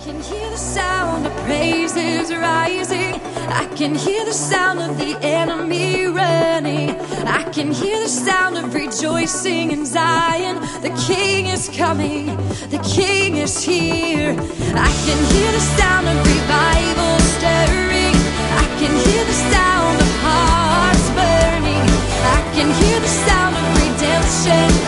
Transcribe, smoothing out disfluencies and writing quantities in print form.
Can hear the sound of praises rising. I can hear the sound of the enemy running. I can hear the sound of rejoicing in Zion. The King is coming, the King is here. I can hear the sound of revival stirring. I can hear the sound of hearts burning. I can hear the sound of redemption